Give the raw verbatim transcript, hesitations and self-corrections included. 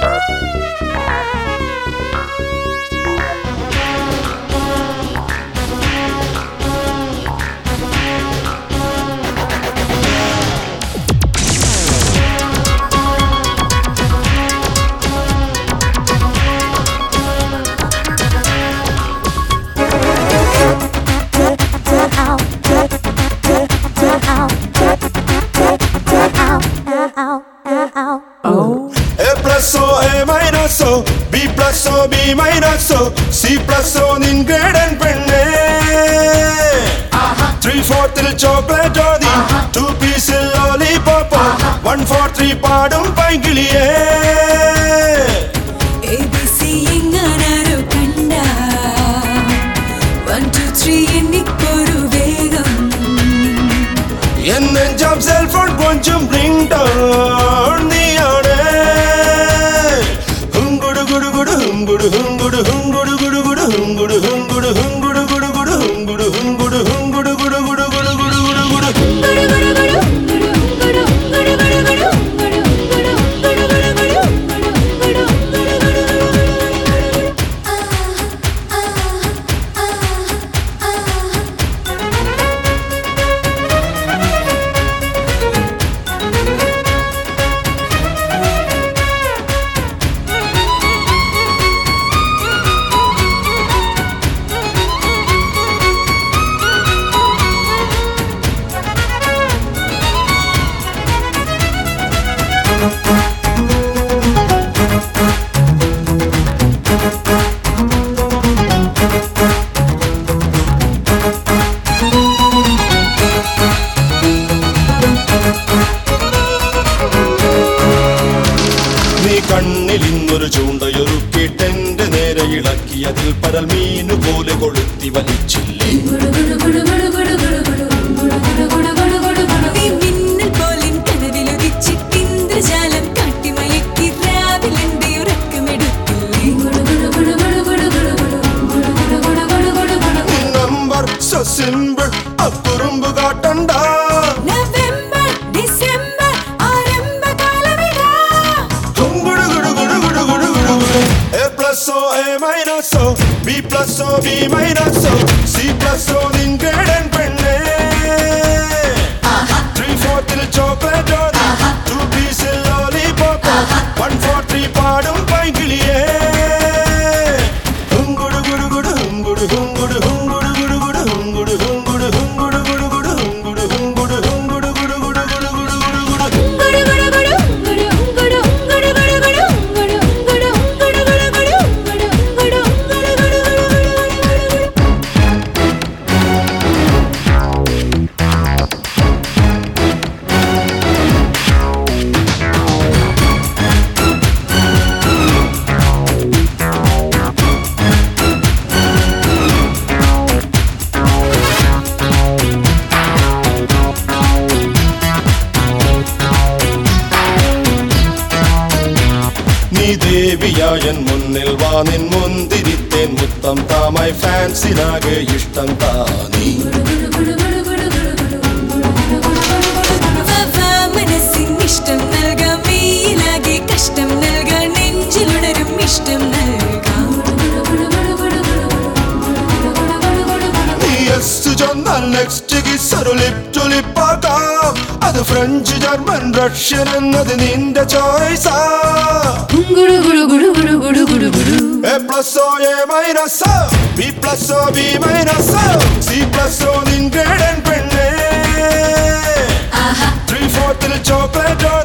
A plus O, A minus O, B plus O, B minus O, C plus O nin grade penne. Three fourth chocolate odi, two piece lollipop, one four three padum paingiliye. A B C inganaru kanda, one two three ennikkoru vegam. Enne job cell phone koncham ring down the ode. Hungudu gudu gudu hungudu hungudu hungudu gudu gudu hungudu hungudu hungudu gudu gudu hungudu hungudu hungudu gudu gudu gudu gudu gudu gudu. നീ കണ്ണിലിന്നൊരു ചൂണ്ടയൊരുക്കിട്ടെന്റെ നേരെ ഇളക്കിയതിൽ പരൽ മീനു പോലെ കൊളുത്തി വലിച്ചില്ലേ. Number so simple അക്കുറുമ്പ് കാട്ടണ്ട. So A minus O, B plus O, B minus O, C plus O nin grade penne. Three fourth chocolate odi, two piece lollipop, one four three padum paingiliye. Hungudu gudu gudu hungudu hungudu hungudu gudu gudu hungudu hungudu hungudu gudu gudu hungudu hungudu hungudu gudu gudu gudu gudu gudu gudu. നീ ദേവിയായൻ മുന്നിൽ വാ നിൻ മുന്തിരിത്തേൻ മുത്തം താമായി ഫാൻസിനാകെ ഇഷ്ടം താ നീ. മനസ്സിനിഷ്ടം നൽകാം, മെയിലാകെ കഷ്ടം നൽകാൻ, നെഞ്ചിലുണരും ഇഷ്ടം നൽകാം. നീ യെസ് ചൊന്നാൽ നെക്സ്റ്റ് കിസ് ഒരു ലിപ് ടു ലിപ്പ് ആക്കാം. അത് ഫ്രഞ്ച് ജർമ്മൻ റഷ്യൻ എന്നത് നിന്റെ ചോയ്സാ. A plus O, A minus O, B plus O, B minus O, C plus O nin grade penne. Three fourth chocolate